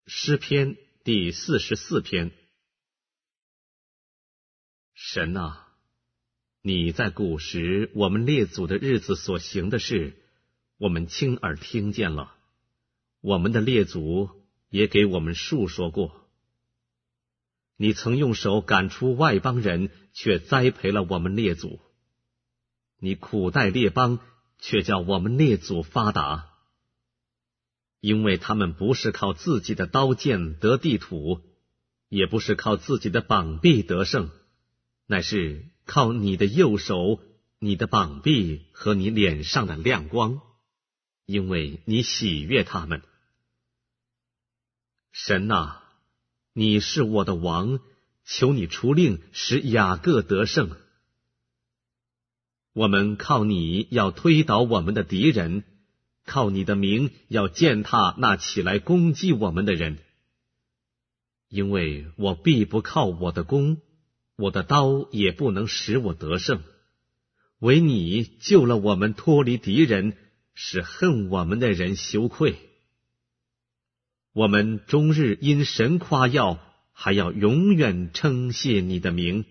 诗篇第44篇。神啊，你在古时我们列祖的日子所行的事，我们亲耳听见了，我们的列祖也给我们述说过。你曾用手赶出外邦人，却栽培了我们列祖。你苦待列邦，却叫我们列祖发达。因为他们不是靠自己的刀剑得地土，也不是靠自己的膀臂得胜，乃是靠你的右手、你的膀臂和你脸上的亮光，因为你喜悦他们。神啊，你是我的王，求你出令使雅各得胜。我们靠你要推倒我们的敌人，靠你的名要践踏那起来攻击我们的人。因为我必不靠我的弓，我的刀也不能使我得胜，唯你救了我们脱离敌人，使恨我们的人羞愧。我们终日因神夸耀，还要永远称谢你的名。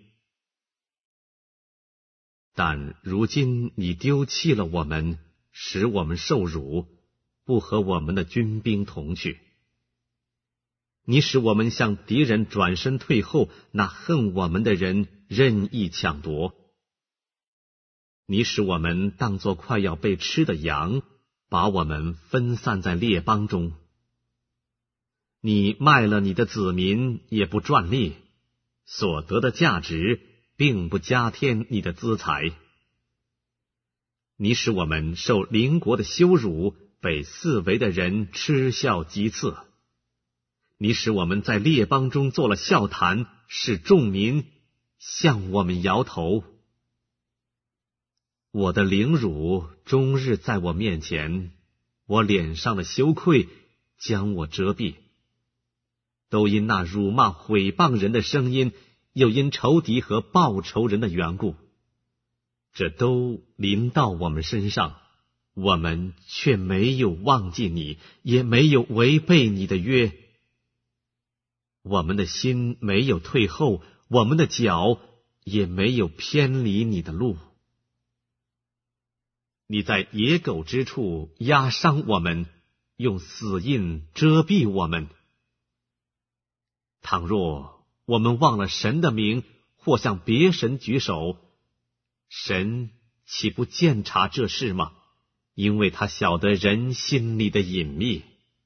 但如今你丢弃了我们，使我们受辱，不和我们的军兵同去。你使我们向敌人转身退后，那恨我们的人任意抢夺。你使我们当作快要被吃的羊，把我们分散在列邦中。你卖了你的子民，也不赚利，所得的价值并不加添你的资财。你使我们受邻国的羞辱，被四围的人嗤笑讥刺。你使我们在列邦中做了笑谈，使众民向我们摇头。我的凌辱终日在我面前，我脸上的羞愧将我遮蔽。都因那辱骂毁谤人的声音，又因仇敌和报仇人的缘故，这都临到我们身上，我们却没有忘记你，也没有违背你的约。我们的心没有退后，我们的脚也没有偏离你的路。你在野狗之处压伤我们，用死印遮蔽我们。倘若我们忘了神的名，或向别神举手，神岂不鉴察这事吗？因为他晓得人心里的隐秘。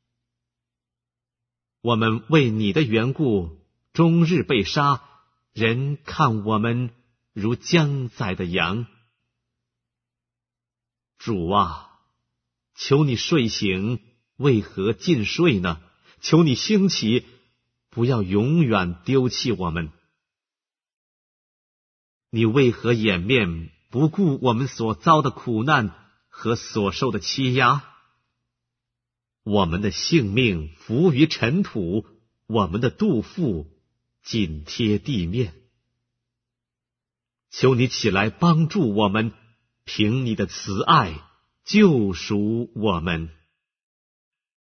我们为你的缘故终日被杀，人看我们如将宰的羊。主啊，求你睡醒，为何尽睡呢？求你兴起，不要永远丢弃我们。你为何掩面不顾我们所遭的苦难和所受的欺压？我们的性命浮于尘土，我们的肚腹紧贴地面。求你起来帮助我们，凭你的慈爱救赎我们。